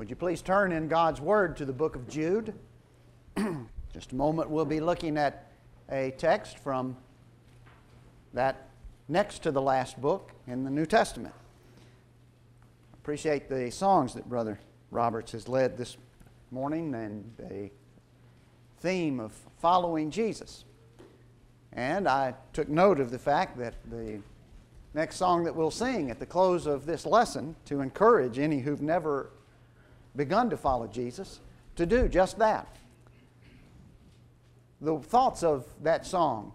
Would you please turn in God's Word to the book of Jude? Just a moment, we'll be looking at a text from that next to the last book in the New Testament. Appreciate the songs that Brother Roberts has led this morning and the theme of following Jesus. And I took note of the fact that the next song that we'll sing at the close of this lesson to encourage any who've never begun to follow Jesus to do just that. The thoughts of that song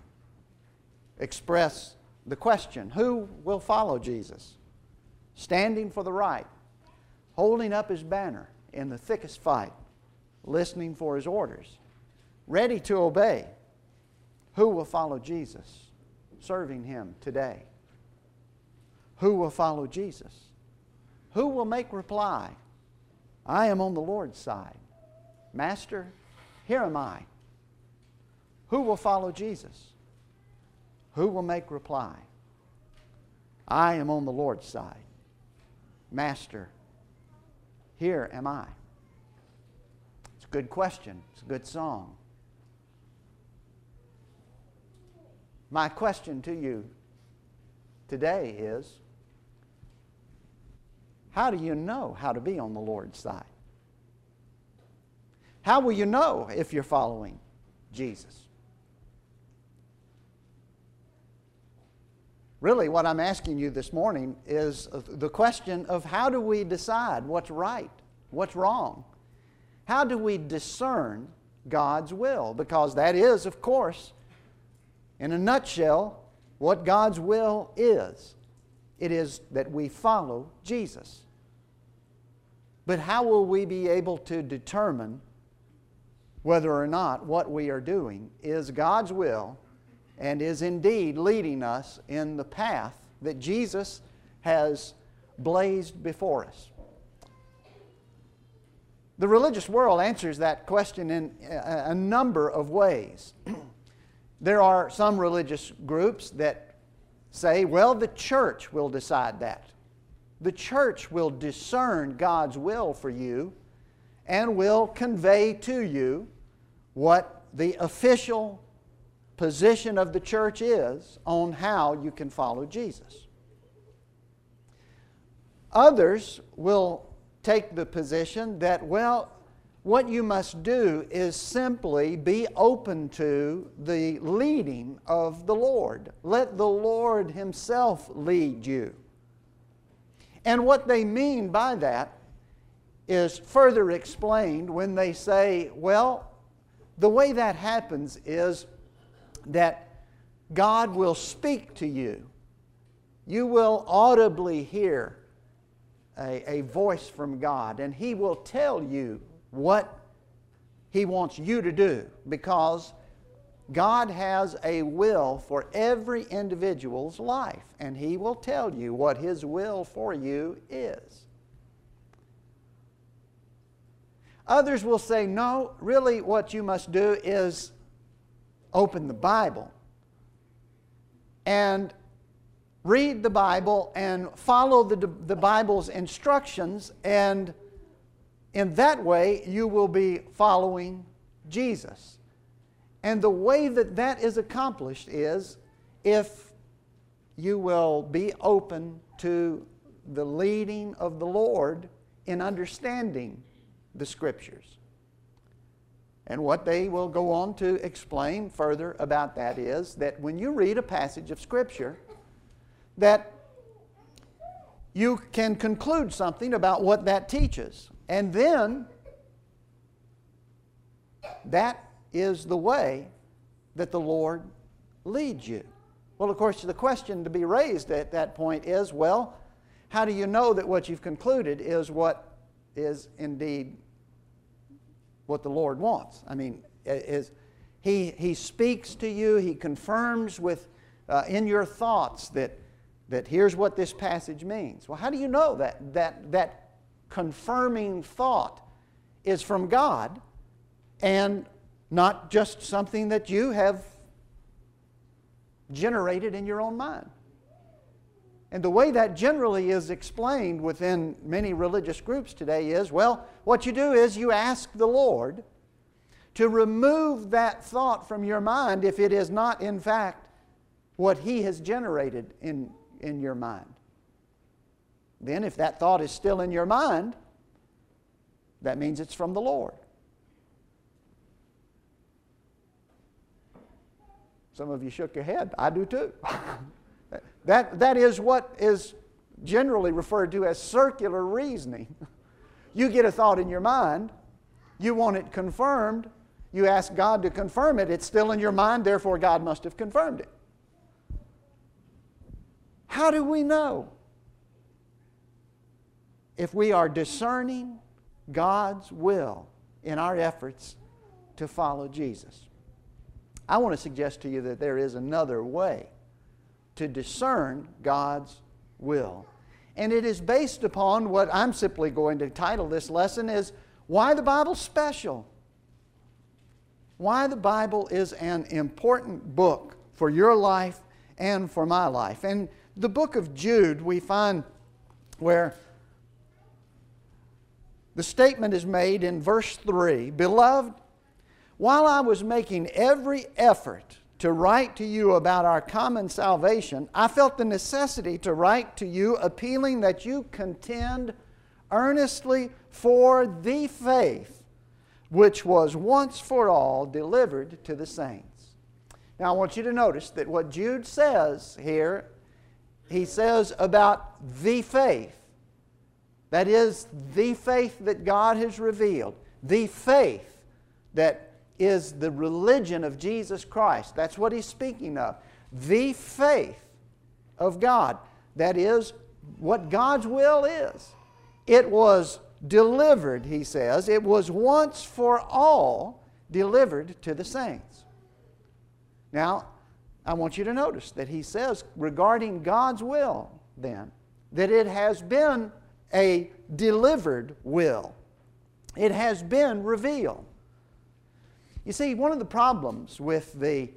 express the question, who will follow Jesus? Standing for the right, holding up his banner in the thickest fight, listening for his orders, ready to obey. Who will follow Jesus? Serving him today. Who will follow Jesus? Who will make reply? I am on the Lord's side. Master, here am I. Who will follow Jesus? Who will make reply? I am on the Lord's side. Master, here am I. It's a good question. It's a good song. My question to you today is, how do you know how to be on the Lord's side? How will you know if you're following Jesus? Really, what I'm asking you this morning is the question of how do we decide what's right, what's wrong? How do we discern God's will? Because that is, of course, in a nutshell, what God's will is. It is that we follow Jesus. But how will we be able to determine whether or not what we are doing is God's will and is indeed leading us in the path that Jesus has blazed before us? The religious world answers that question in a number of ways. There are some religious groups that say, well, the church will decide that. The church will discern God's will for you and will convey to you what the official position of the church is on how you can follow Jesus. Others will take the position that, well, what you must do is simply be open to the leading of the Lord. Let the Lord Himself lead you. And what they mean by that is further explained when they say, well, the way that happens is that God will speak to you. You will audibly hear a voice from God, and He will tell you what He wants you to do, because God has a will for every individual's life, and He will tell you what His will for you is. Others will say, no, really what you must do is open the Bible and read the Bible and follow the Bible's instructions, and in that way you will be following Jesus. And the way that that is accomplished is if you will be open to the leading of the Lord in understanding the Scriptures. And what they will go on to explain further about that is that when you read a passage of Scripture, that you can conclude something about what that teaches. And then that is the way that the Lord leads you. Well, of course, the question to be raised at that point is, well, how do you know that what you've concluded is what is indeed what the Lord wants? I mean, He speaks to you, He confirms with in your thoughts that here's what this passage means. Well, how do you know that confirming thought is from God and not just something that you have generated in your own mind? And the way that generally is explained within many religious groups today is, well, what you do is you ask the Lord to remove that thought from your mind if it is not, in fact, what He has generated in your mind. Then if that thought is still in your mind, that means it's from the Lord. Some of you shook your head. I do too. That is what is generally referred to as circular reasoning. You get a thought in your mind, you want it confirmed, you ask God to confirm it, it's still in your mind, therefore God must have confirmed it. How do we know if we are discerning God's will in our efforts to follow Jesus? I want to suggest to you that there is another way to discern God's will. And it is based upon what I'm simply going to title this lesson is Why the Bible's Special. Why the Bible is an important book for your life and for my life. And the book of Jude, we find where the statement is made in verse 3, Beloved, while I was making every effort to write to you about our common salvation, I felt the necessity to write to you appealing that you contend earnestly for the faith which was once for all delivered to the saints. Now I want you to notice that what Jude says here, he says about the faith. That is the faith that God has revealed. The faith that is the religion of Jesus Christ. That's what he's speaking of. The faith of God. That is what God's will is. It was delivered, he says. It was once for all delivered to the saints. Now, I want you to notice that he says regarding God's will then, that it has been a delivered will. It has been revealed. You see, one of the problems with the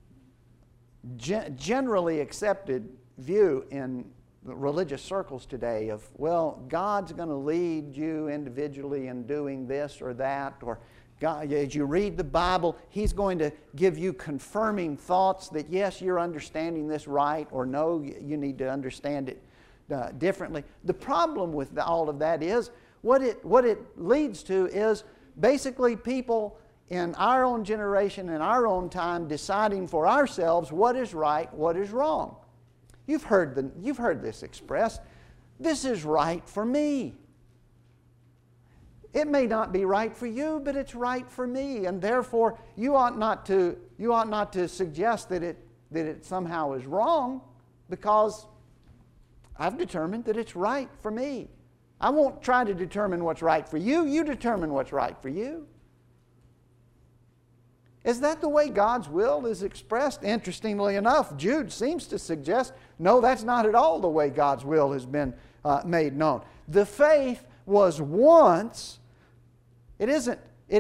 generally accepted view in religious circles today of, well, God's going to lead you individually in doing this or that, or God, as you read the Bible, He's going to give you confirming thoughts that, yes, you're understanding this right, or no, you need to understand it differently. The problem with all of that is, what it leads to is basically people in our own generation, in our own time, deciding for ourselves what is right, what is wrong. You've heard this expressed. This is right for me. It may not be right for you, but it's right for me, and therefore you ought not to suggest that it somehow is wrong, because I've determined that it's right for me. I won't try to determine what's right for you. You determine what's right for you. Is that the way God's will is expressed? Interestingly enough, Jude seems to suggest, no, that's not at all the way God's will has been made known. The faith was once, it isn't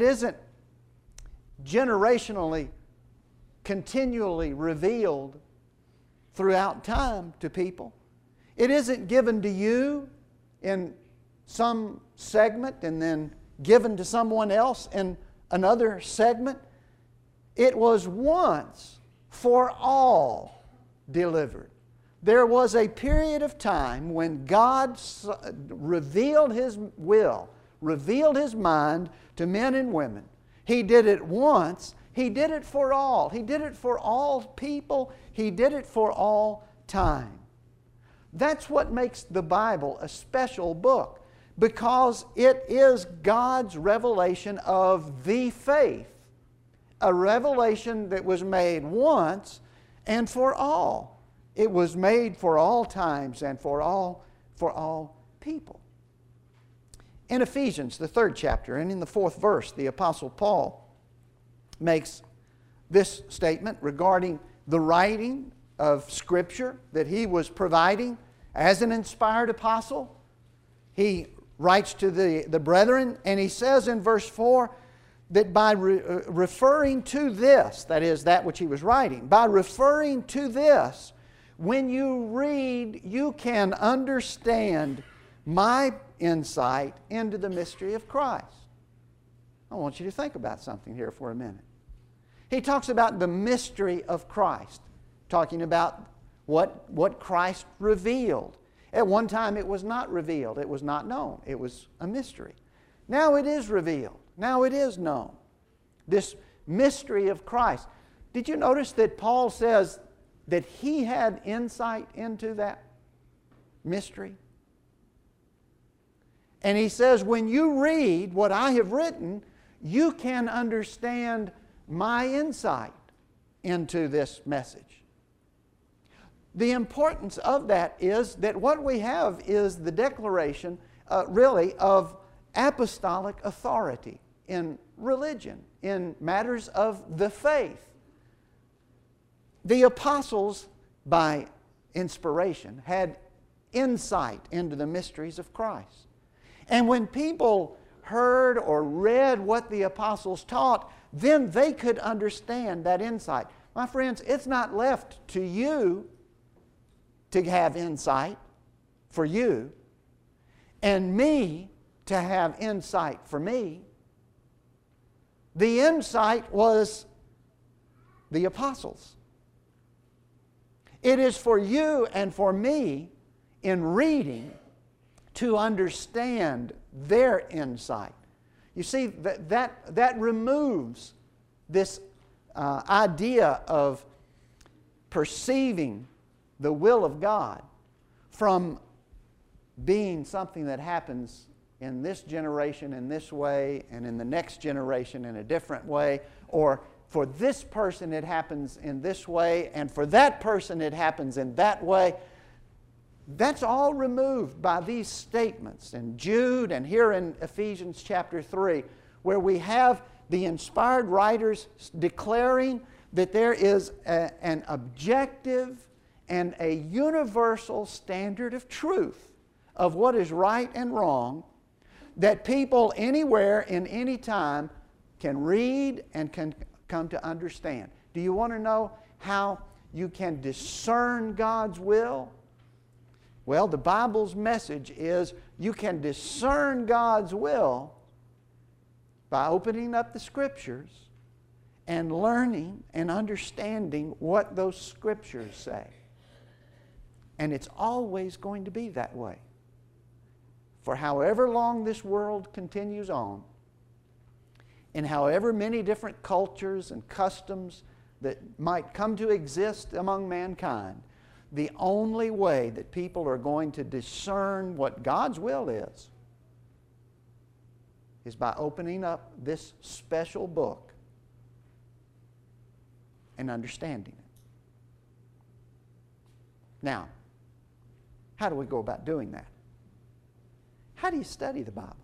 generationally, continually revealed throughout time to people. It isn't given to you in some segment and then given to someone else in another segment. It was once for all delivered. There was a period of time when God revealed His will, revealed His mind to men and women. He did it once. He did it for all. He did it for all people. He did it for all time. That's what makes the Bible a special book, because it is God's revelation of the faith. A revelation that was made once and for all. It was made for all times and for all people. In Ephesians, the 3rd chapter, and in the 4th verse, the Apostle Paul makes this statement regarding the writing of Scripture that he was providing as an inspired apostle. He writes to the brethren, and he says in verse 4, that by referring to this, that is, that which he was writing, by referring to this, when you read, you can understand my insight into the mystery of Christ. I want you to think about something here for a minute. He talks about the mystery of Christ, talking about what Christ revealed. At one time it was not revealed. It was not known. It was a mystery. Now it is revealed. Now it is known. This mystery of Christ. Did you notice that Paul says that he had insight into that mystery? And he says, when you read what I have written, you can understand my insight into this message. The importance of that is that what we have is the declaration, really, of apostolic authority in religion, in matters of the faith. The apostles, by inspiration, had insight into the mysteries of Christ. And when people heard or read what the apostles taught, then they could understand that insight. My friends, it's not left to you to have insight for you, and me to have insight for me. The insight was the apostles. It is for you and for me in reading to understand their insight. You see, that removes this idea of perceiving the will of God from being something that happens in this generation in this way and in the next generation in a different way, or for this person it happens in this way and for that person it happens in that way. That's all removed by these statements in Jude and here in Ephesians chapter 3, where we have the inspired writers declaring that there is an objective and a universal standard of truth of what is right and wrong that people anywhere in any time can read and can come to understand. Do you want to know how you can discern God's will? Well, the Bible's message is you can discern God's will by opening up the Scriptures and learning and understanding what those Scriptures say. And it's always going to be that way. For however long this world continues on, and however many different cultures and customs that might come to exist among mankind, the only way that people are going to discern what God's will is by opening up this special book and understanding it. Now, how do we go about doing that? How do you study the Bible?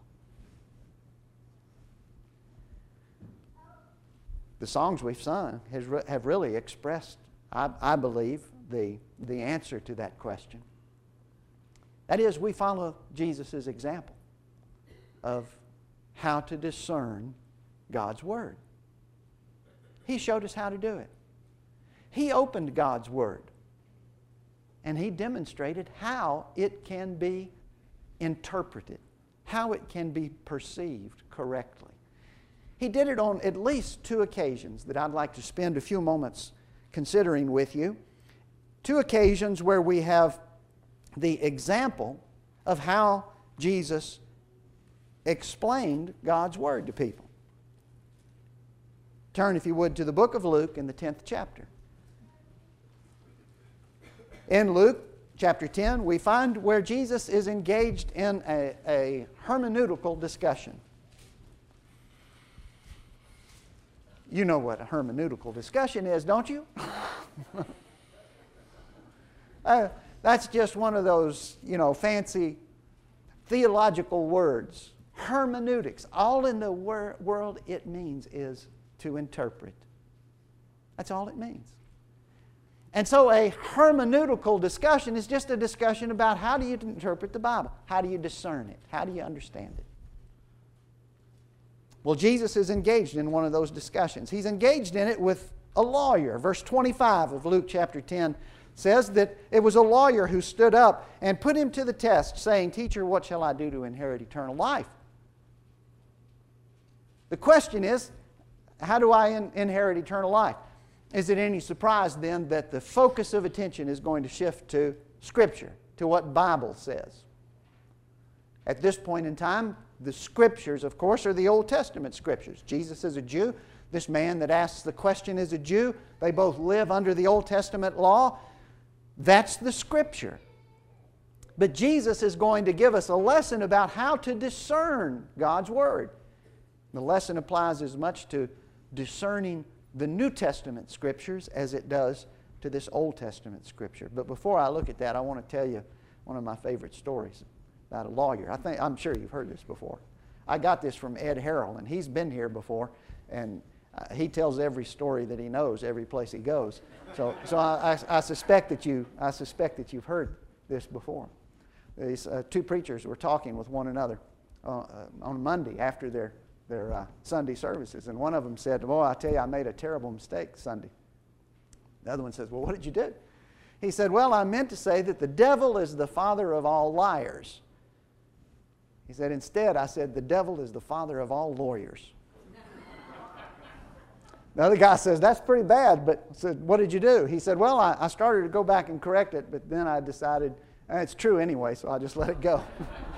The songs we've sung have really expressed, I believe, the answer to that question. That is, we follow Jesus' example of how to discern God's Word. He showed us how to do it. He opened God's Word, and He demonstrated how it can be interpreted, how it can be perceived correctly. He did it on at least 2 occasions that I'd like to spend a few moments considering with you. 2 occasions where we have the example of how Jesus explained God's Word to people. Turn, if you would, to the book of Luke in the 10th chapter. In Luke chapter 10, we find where Jesus is engaged in a hermeneutical discussion. You know what a hermeneutical discussion is, don't you? That's just one of those, fancy theological words. Hermeneutics. All in the world it means is to interpret. That's all it means. And so a hermeneutical discussion is just a discussion about how do you interpret the Bible? How do you discern it? How do you understand it? Well, Jesus is engaged in one of those discussions. He's engaged in it with a lawyer. Verse 25 of Luke chapter 10 says that it was a lawyer who stood up and put him to the test, saying, "Teacher, what shall I do to inherit eternal life?" The question is, how do I inherit eternal life? Is it any surprise then that the focus of attention is going to shift to Scripture, to what Bible says? At this point in time, the Scriptures, of course, are the Old Testament Scriptures. Jesus is a Jew. This man that asks the question is a Jew. They both live under the Old Testament law. That's the Scripture. But Jesus is going to give us a lesson about how to discern God's Word. The lesson applies as much to discerning the New Testament Scriptures as it does to this Old Testament Scripture. But before I look at that, I want to tell you one of my favorite stories about a lawyer. I'm sure you've heard this before. I got this from Ed Harrell, and he's been here before, and he tells every story that he knows every place he goes. So I suspect that you've heard this before. These two preachers were talking with one another on Monday after their Sunday services, and one of them said, "Boy, I tell you, I made a terrible mistake Sunday." The other one says, "Well, what did you do?" He said, "Well, I meant to say that the devil is the father of all liars." He said, "Instead, I said the devil is the father of all lawyers." The other guy says, "That's pretty bad," but said, "What did you do?" He said, "Well, I started to go back and correct it, but then I decided it's true anyway, so I just let it go."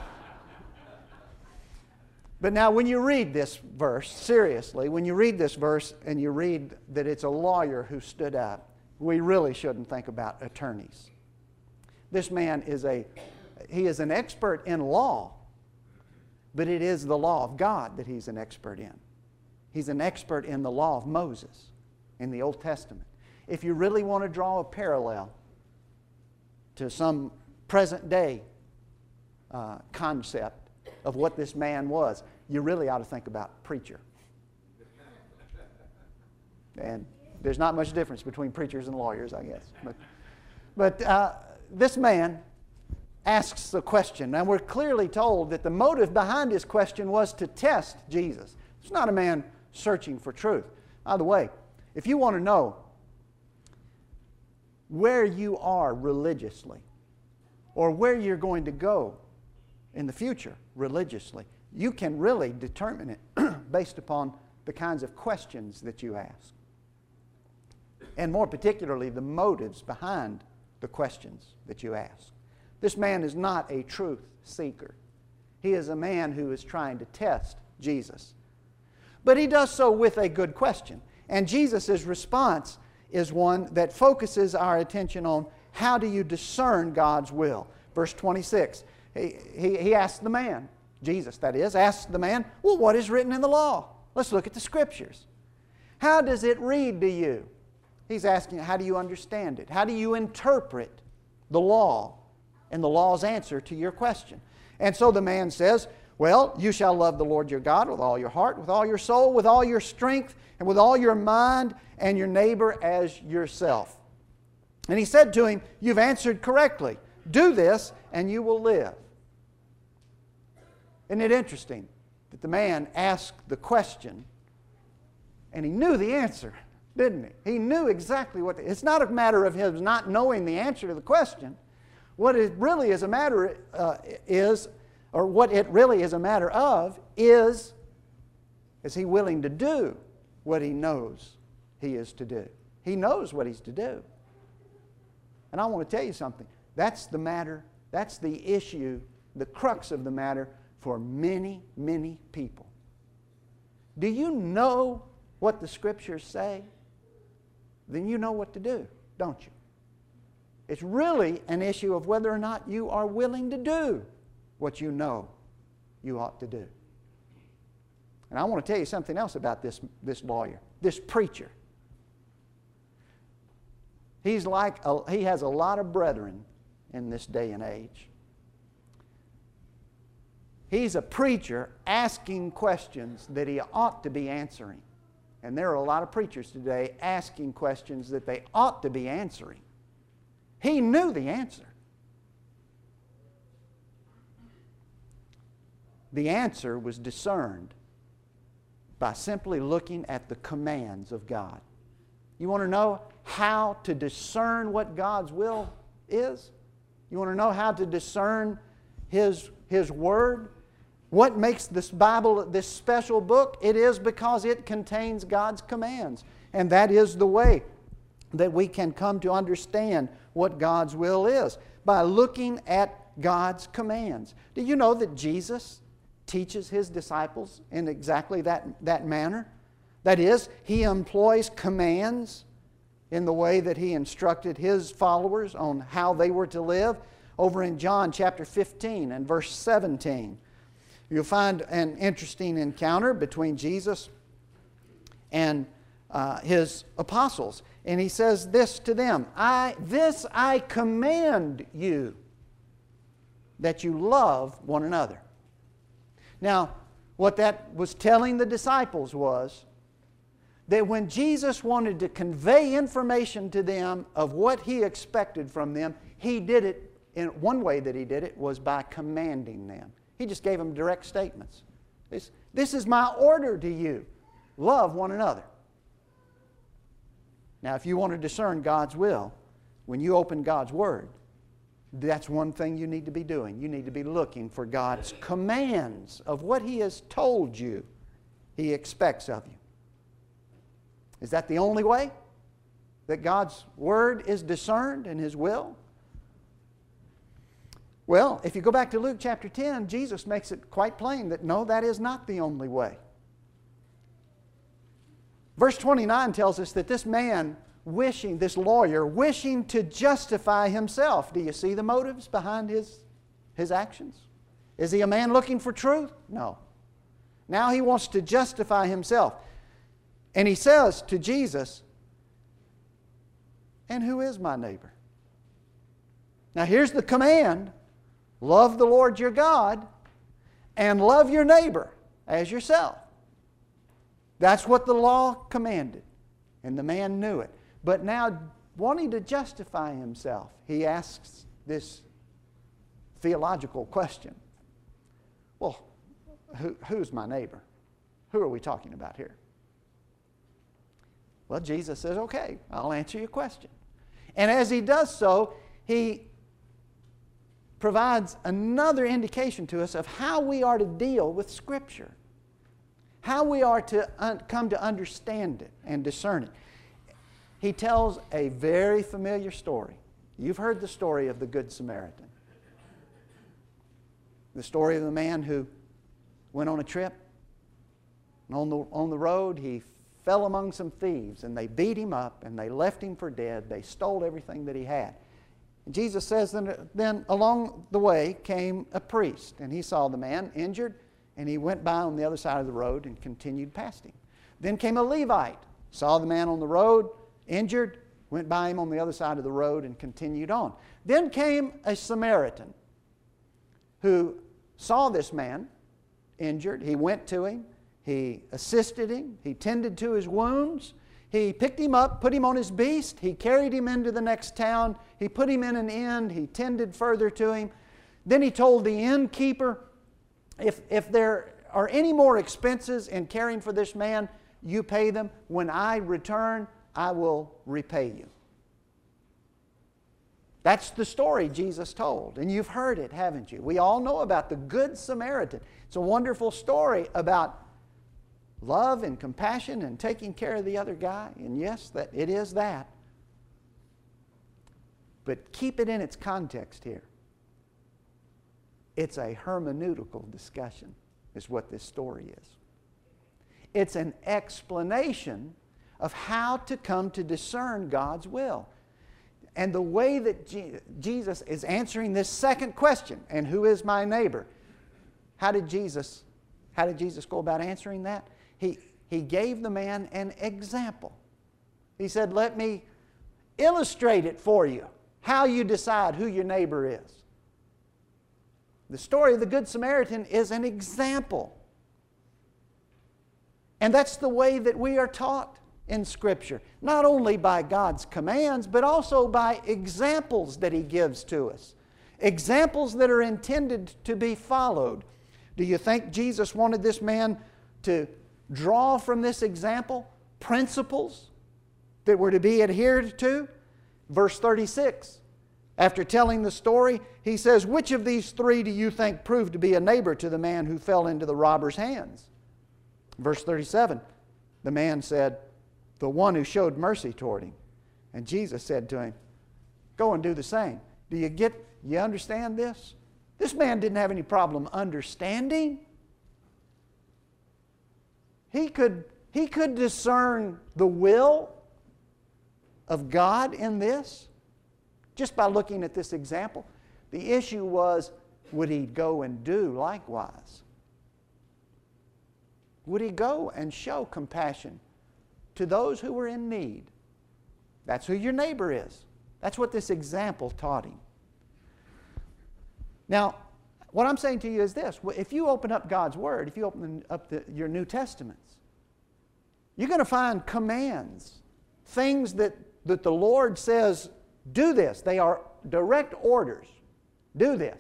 But now when you read this verse, seriously, when you read this verse and you read that it's a lawyer who stood up, we really shouldn't think about attorneys. This man is an expert in law, but it is the law of God that he's an expert in. He's an expert in the law of Moses in the Old Testament. If you really want to draw a parallel to some present day concept of what this man was, you really ought to think about preacher. And there's not much difference between preachers and lawyers, I guess. But this man asks the question, and we're clearly told that the motive behind his question was to test Jesus. It's not a man searching for truth. By the way, if you want to know where you are religiously, or where you're going to go in the future religiously, you can really determine it based upon the kinds of questions that you ask. And more particularly, the motives behind the questions that you ask. This man is not a truth seeker. He is a man who is trying to test Jesus. But he does so with a good question. And Jesus' response is one that focuses our attention on how do you discern God's will. Verse 26, he asks the man, Jesus that is, asks the man, "Well, what is written in the law?" Let's look at the Scriptures. How does it read to you? He's asking, how do you understand it? How do you interpret the law and the law's answer to your question? And so the man says, "Well, you shall love the Lord your God with all your heart, with all your soul, with all your strength, and with all your mind, and your neighbor as yourself." And he said to him, "You've answered correctly. Do this, and you will live." Isn't it interesting that the man asked the question, and he knew the answer, didn't he? He knew exactly what it's not a matter of him not knowing the answer to the question. What it really is a matter what it really is a matter of is he willing to do what he knows he is to do? He knows what he's to do. And I want to tell you something. That's the matter, that's the issue, the crux of the matter for many, many people. Do you know what the Scriptures say? Then you know what to do, don't you? It's really an issue of whether or not you are willing to do what you know you ought to do. And I want to tell you something else about this lawyer, this preacher. He has a lot of brethren in this day and age. He's a preacher asking questions that he ought to be answering. And there are a lot of preachers today asking questions that they ought to be answering. He knew the answer. The answer was discerned by simply looking at the commands of God. You want to know how to discern what God's will is? You want to know how to discern His Word? What makes this Bible this special book? It is because it contains God's commands. And that is the way that we can come to understand what God's will is, by looking at God's commands. Do you know that Jesus teaches His disciples in exactly that manner? That is, He employs commands in the way that He instructed His followers on how they were to live. Over in John chapter 15 and verse 17, you'll find an interesting encounter between Jesus and His apostles. And He says this to them, This I command you, that you love one another. Now, what that was telling the disciples was that when Jesus wanted to convey information to them of what He expected from them, He did it in one way that He did it was by commanding them. He just gave them direct statements. This is my order to you. Love one another. Now, if you want to discern God's will, when you open God's Word, that's one thing you need to be doing. You need to be looking for God's commands of what He has told you He expects of you. Is that the only way that God's Word is discerned in His will? Well, if you go back to Luke chapter 10, Jesus makes it quite plain that no, that is not the only way. Verse 29 tells us that this man this lawyer wishing to justify himself. Do you see the motives behind his actions? Is he a man looking for truth? No. Now he wants to justify himself. And he says to Jesus, and who is my neighbor? Now here's the command. Love the Lord your God and love your neighbor as yourself. That's what the law commanded. And the man knew it. But now, wanting to justify himself, he asks this theological question. Well, who's my neighbor? Who are we talking about here? Well, Jesus says, okay, I'll answer your question. And as he does so, he provides another indication to us of how we are to deal with Scripture. How we are to come to understand it and discern it. He tells a very familiar story. You've heard the story of the Good Samaritan. The story of the man who went on a trip. And on the road, he fell among some thieves, and they beat him up, and they left him for dead. They stole everything that he had. And Jesus says, then along the way came a priest, and he saw the man injured, and he went by on the other side of the road and continued past him. Then came a Levite, saw the man on the road, injured, went by him on the other side of the road and continued on. Then came a Samaritan who saw this man injured. He went to him. He assisted him. He tended to his wounds. He picked him up, put him on his beast. He carried him into the next town. He put him in an inn. He tended further to him. Then he told the innkeeper, if there are any more expenses in caring for this man, you pay them. When I return, I will repay you. That's the story Jesus told. And you've heard it, haven't you? We all know about the Good Samaritan. It's a wonderful story about love and compassion and taking care of the other guy. And yes, it is that. But keep it in its context here. It's a hermeneutical discussion, is what this story is. It's an explanation of how to come to discern God's will. And the way that Jesus is answering this second question, and who is my neighbor? How did Jesus go about answering that? He gave the man an example. He said, let me illustrate it for you, how you decide who your neighbor is. The story of the Good Samaritan is an example. And that's the way that we are taught in Scripture, not only by God's commands, but also by examples that He gives to us. Examples that are intended to be followed. Do you think Jesus wanted this man to draw from this example principles that were to be adhered to? Verse 36. After telling the story, he says, which of these three do you think proved to be a neighbor to the man who fell into the robber's hands? Verse 37. The man said, the one who showed mercy toward him. And Jesus said to him, go and do the same. Do you understand this? This man didn't have any problem understanding. He could discern the will of God in this just by looking at this example. The issue was, would he go and do likewise? Would he go and show compassion to those who were in need? That's who your neighbor is. That's what this example taught him. Now, what I'm saying to you is this. If you open up God's Word, if you open up your New Testaments, you're going to find commands, things that the Lord says, do this. They are direct orders. Do this.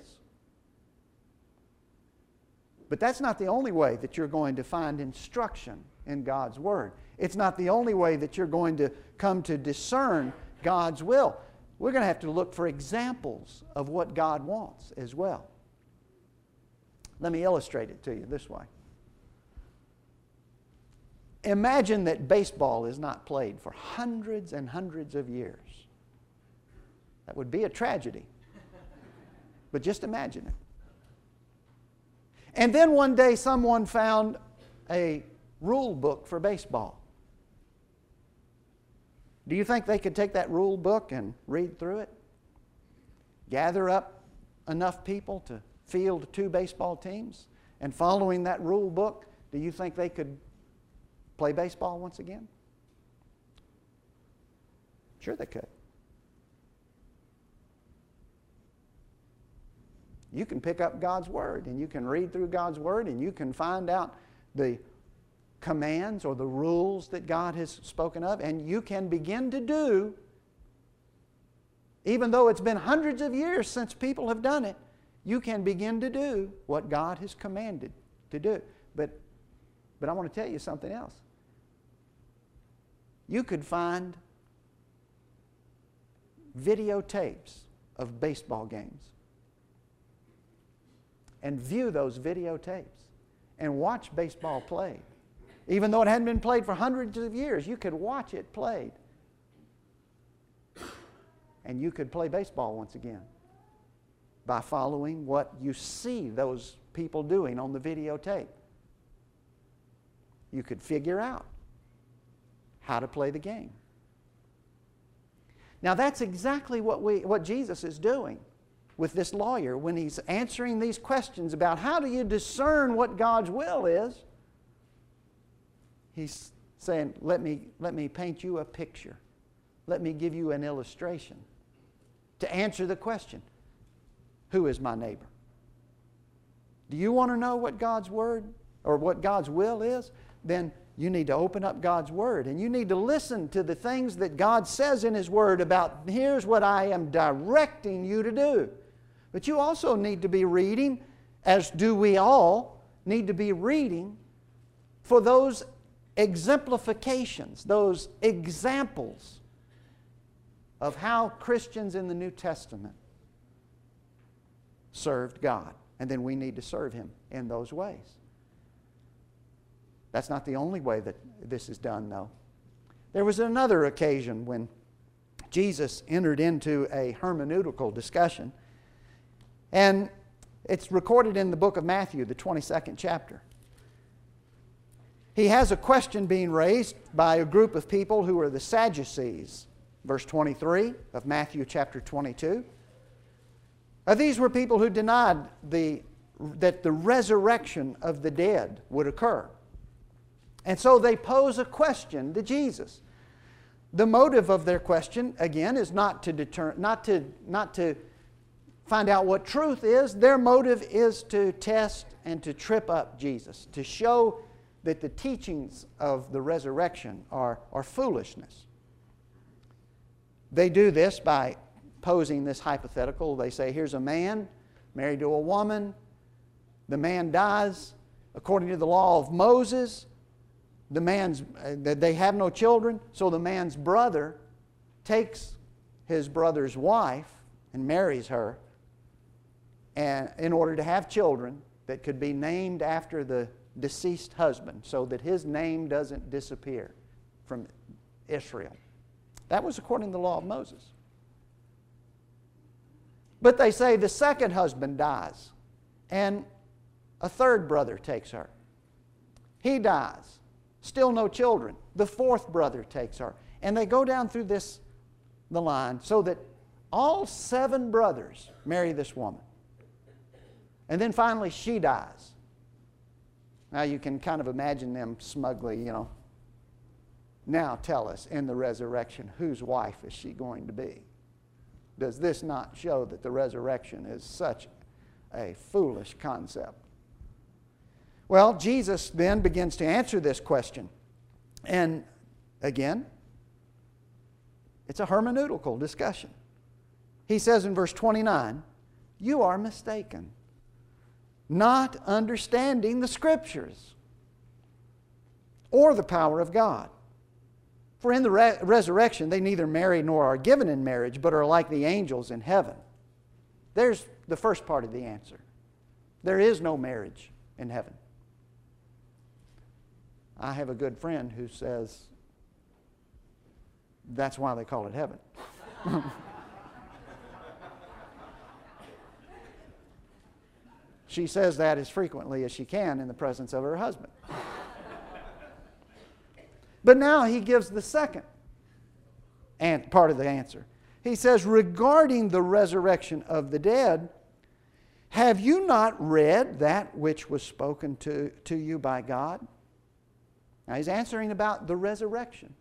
But that's not the only way that you're going to find instruction in God's Word. It's not the only way that you're going to come to discern God's will. We're going to have to look for examples of what God wants as well. Let me illustrate it to you this way. Imagine that baseball is not played for hundreds and hundreds of years. That would be a tragedy. But just imagine it. And then one day someone found a rule book for baseball. Do you think they could take that rule book and read through it? Gather up enough people to field 2 baseball teams? And following that rule book, do you think they could play baseball once again? Sure they could. You can pick up God's Word and you can read through God's Word and you can find out the commands or the rules that God has spoken of, and you can begin to do, even though it's been hundreds of years since people have done it, you can begin to do what God has commanded to do. But I want to tell you something else. You could find videotapes of baseball games and view those videotapes and watch baseball played. Even though it hadn't been played for hundreds of years, you could watch it played. And you could play baseball once again by following what you see those people doing on the videotape. You could figure out how to play the game. Now that's exactly what Jesus is doing with this lawyer when he's answering these questions about how do you discern what God's will is. He's saying, let me paint you a picture. Let me give you an illustration to answer the question, who is my neighbor? Do you want to know what God's Word or what God's will is? Then you need to open up God's Word and you need to listen to the things that God says in His Word about, here's what I am directing you to do. But you also need to be reading, as do we all, need to be reading for those exemplifications, those examples of how Christians in the New Testament served God. And then we need to serve Him in those ways. That's not the only way that this is done, though. There was another occasion when Jesus entered into a hermeneutical discussion. And it's recorded in the book of Matthew, the 22nd chapter. He has a question being raised by a group of people who are the Sadducees. Verse 23 of Matthew chapter 22. These were people who denied that the resurrection of the dead would occur. And so they pose a question to Jesus. The motive of their question, again, is not to find out what truth is. Their motive is to test and to trip up Jesus, to show that the teachings of the resurrection are foolishness. They do this by posing this hypothetical. They say, here's a man married to a woman. The man dies according to the law of Moses. they have no children, so the man's brother takes his brother's wife and marries her, and in order to have children that could be named after the deceased husband, so that his name doesn't disappear from Israel. That was according to the law of Moses. But they say the second husband dies, and a third brother takes her. He dies. Still no children. The fourth brother takes her. And they go down through the line so that all 7 brothers marry this woman. And then finally she dies. Now you can kind of imagine them smugly, now tell us in the resurrection, whose wife is she going to be? Does this not show that the resurrection is such a foolish concept? Well, Jesus then begins to answer this question. And again, it's a hermeneutical discussion. He says in verse 29, "You are mistaken, not understanding the Scriptures or the power of God. For in the resurrection they neither marry nor are given in marriage, but are like the angels in heaven." There's the first part of the answer. There is no marriage in heaven. I have a good friend who says that's why they call it heaven. She says that as frequently as she can in the presence of her husband. But now he gives the second part of the answer. He says, "Regarding the resurrection of the dead, have you not read that which was spoken to you by God?" Now he's answering about the resurrection.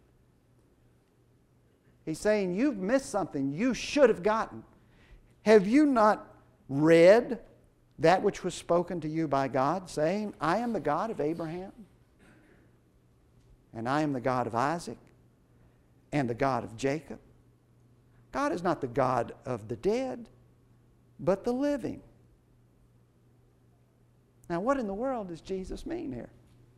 He's saying, you've missed something you should have gotten. Have you not read that which was spoken to you by God, saying, "I am the God of Abraham, and I am the God of Isaac, and the God of Jacob"? God is not the God of the dead, but the living. Now, what in the world does Jesus mean here?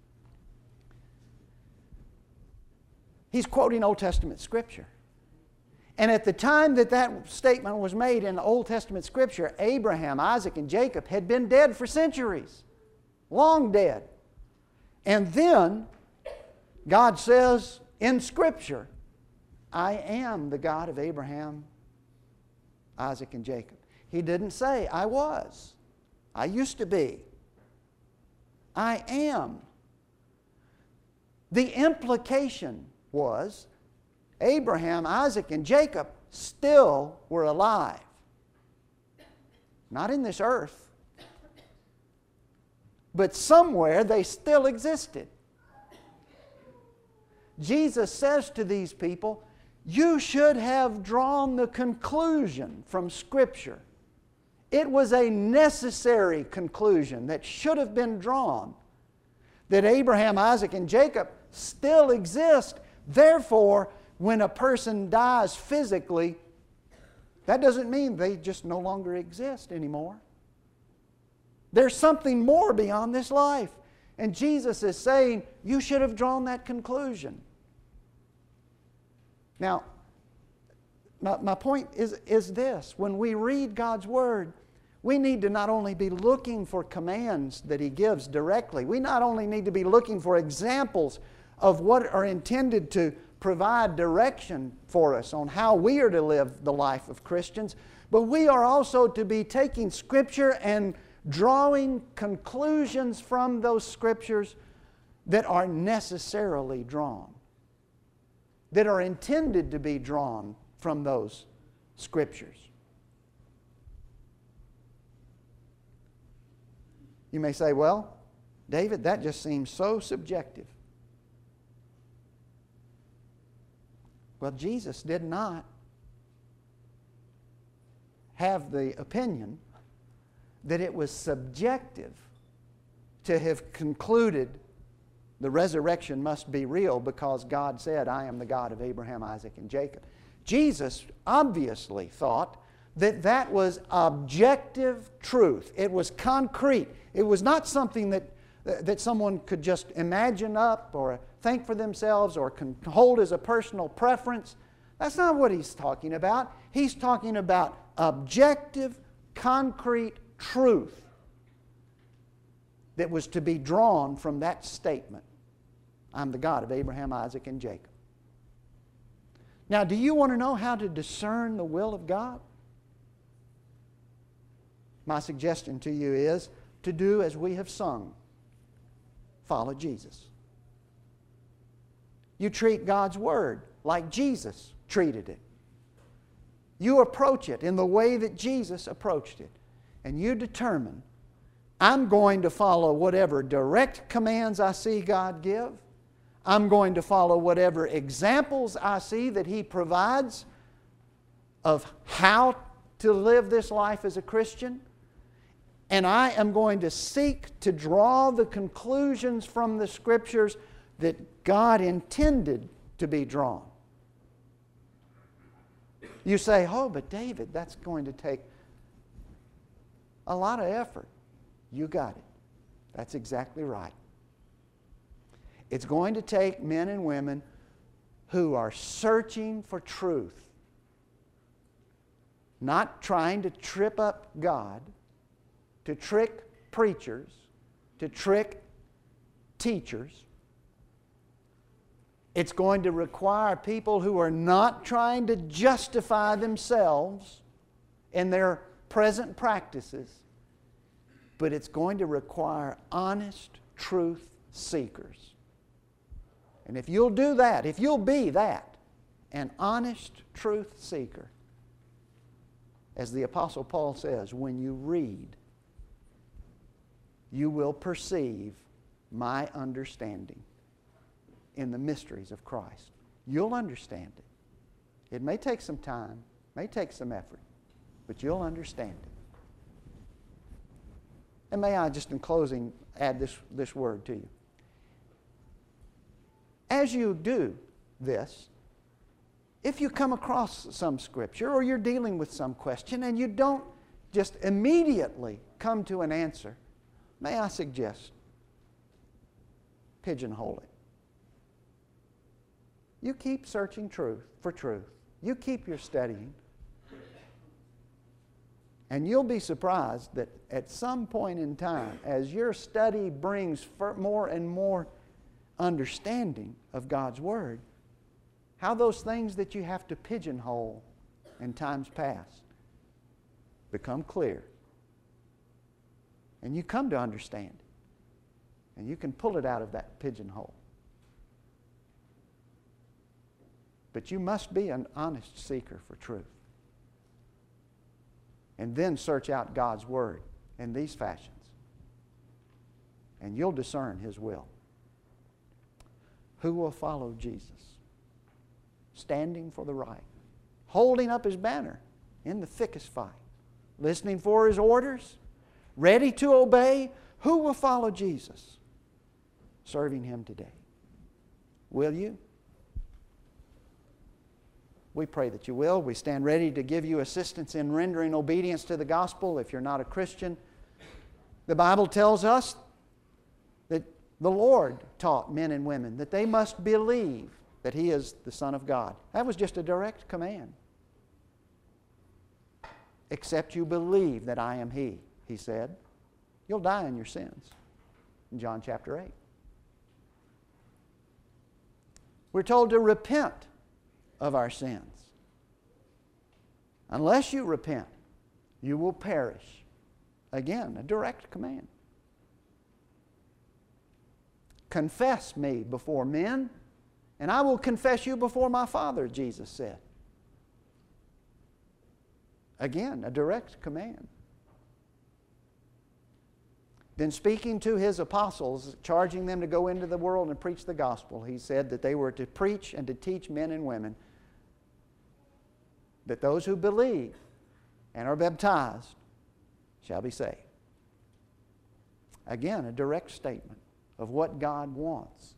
He's quoting Old Testament Scripture. And at the time that statement was made in the Old Testament Scripture, Abraham, Isaac, and Jacob had been dead for centuries. Long dead. And then God says in Scripture, "I am the God of Abraham, Isaac, and Jacob." He didn't say, "I was. I used to be." I am. The implication was Abraham, Isaac, and Jacob still were alive. Not in this earth, but somewhere they still existed. Jesus says to these people, you should have drawn the conclusion from Scripture. It was a necessary conclusion that should have been drawn, that Abraham, Isaac, and Jacob still exist. Therefore, when a person dies physically, that doesn't mean they just no longer exist anymore. There's something more beyond this life. And Jesus is saying, you should have drawn that conclusion. Now, my point is this. When we read God's Word, we need to not only be looking for commands that He gives directly, we not only need to be looking for examples of what are intended to provide direction for us on how we are to live the life of Christians, but we are also to be taking Scripture and drawing conclusions from those Scriptures that are necessarily drawn, that are intended to be drawn from those Scriptures. You may say, well, David, that just seems so subjective. Well, Jesus did not have the opinion that it was subjective to have concluded the resurrection must be real because God said, "I am the God of Abraham, Isaac, and Jacob." Jesus obviously thought that that was objective truth. It was concrete. It was not something that that someone could just imagine up or think for themselves or can hold as a personal preference. That's not what he's talking about. He's talking about objective, concrete truth that was to be drawn from that statement. I'm the God of Abraham, Isaac, and Jacob. Now, do you want to know how to discern the will of God? My suggestion to you is to do as we have sung. Follow Jesus. You treat God's Word like Jesus treated it. You approach it in the way that Jesus approached it. And you determine, I'm going to follow whatever direct commands I see God give. I'm going to follow whatever examples I see that He provides of how to live this life as a Christian. And I am going to seek to draw the conclusions from the Scriptures that God intended to be drawn. You say, oh, but David, that's going to take a lot of effort. You got it. That's exactly right. It's going to take men and women who are searching for truth, not trying to trip up God, to trick preachers, to trick teachers. It's going to require people who are not trying to justify themselves in their present practices, but it's going to require honest truth seekers. And if you'll do that, if you'll be that, an honest truth seeker, as the Apostle Paul says, when you read, you will perceive my understanding in the mysteries of Christ. You'll understand it. It may take some time, may take some effort, but you'll understand it. And may I just in closing add this word to you. As you do this, if you come across some Scripture or you're dealing with some question and you don't just immediately come to an answer, may I suggest pigeonhole it. You keep searching for truth. You keep your studying. And you'll be surprised that at some point in time, as your study brings more and more understanding of God's Word, how those things that you have to pigeonhole in times past become clear. And you come to understand it. And you can pull it out of that pigeonhole. But you must be an honest seeker for truth. And then search out God's Word in these fashions. And you'll discern His will. Who will follow Jesus? Standing for the right. Holding up His banner in the thickest fight. Listening for His orders. Ready to obey. Who will follow Jesus? Serving Him today. Will you? We pray that you will. We stand ready to give you assistance in rendering obedience to the gospel if you're not a Christian. The Bible tells us that the Lord taught men and women that they must believe that He is the Son of God. That was just a direct command. Except you believe that I am He, He said, you'll die in your sins. In John chapter 8. We're told to repent of our sins. Unless you repent, you will perish. Again, a direct command. Confess me before men, and I will confess you before my Father, Jesus said. Again, a direct command. Then speaking to His apostles, charging them to go into the world and preach the gospel, He said that they were to preach and to teach men and women that those who believe and are baptized shall be saved. Again, a direct statement of what God wants.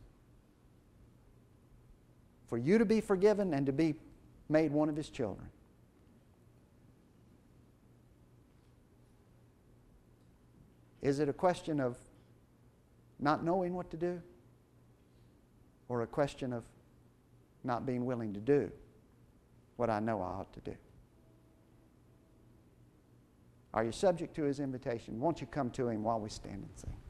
For you to be forgiven and to be made one of His children. Is it a question of not knowing what to do? Or a question of not being willing to do what I know I ought to do? Are you subject to His invitation? Won't you come to Him while we stand and sing?